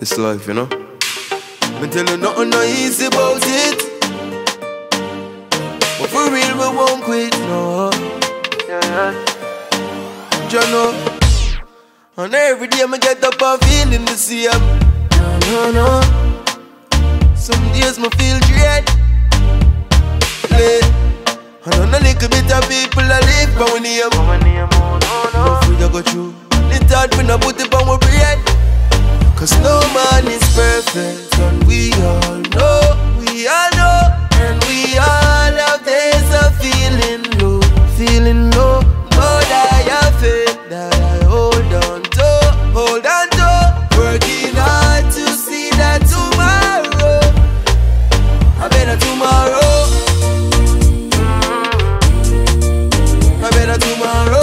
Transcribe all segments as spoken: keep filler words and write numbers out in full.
This life, you know. Me tell you nothing no easy about it, but for real we won't quit, no. Yeah, you know. And every day me get up and feeling the same. No, no, no. Some days me feel dread. And on a little bit of people I live by when you no free to go through. It's hard when I put it on my bread, cause no man is perfect. And we all know, we all know, and we all have days of feeling low, feeling low. But I have faith that I hold on to, hold on to. Working hard to see that tomorrow, I better tomorrow, I better tomorrow.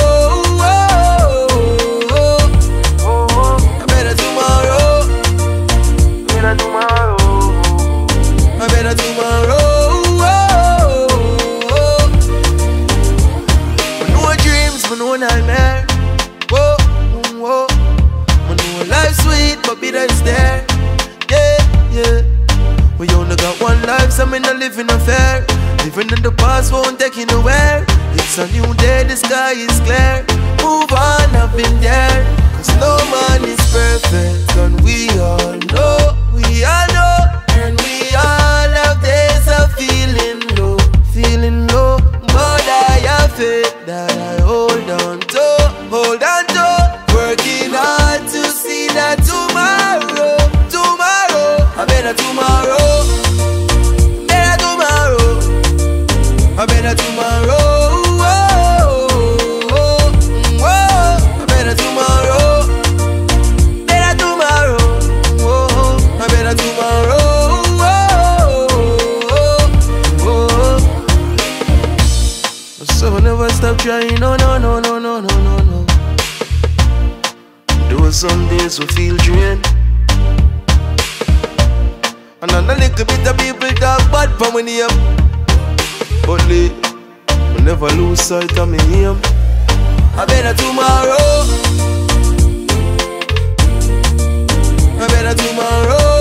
Nightmare. Whoa, whoa. I know life's sweet, but bitter is there. Yeah, yeah. We only got one life, so me not living unfair. Living in the past won't take you nowhere. It's a new day, the sky is clear. Move on, I've been there. Cause no man is perfect, and we all know, we all know. And we all have days of feeling low, feeling low. But I have faith that I hold on to, hold on to. Working hard to see that tomorrow, tomorrow, I better tomorrow, better tomorrow, I better tomorrow, oh, oh, oh, I better tomorrow, better tomorrow, oh, I better tomorrow. So I never stop trying, no, no, no, no, no, no, no, no. There were some days we feel drained, and on a little bit of people talk bad for my name, but lately, I never lose sight of me aim. I better tomorrow, I better tomorrow.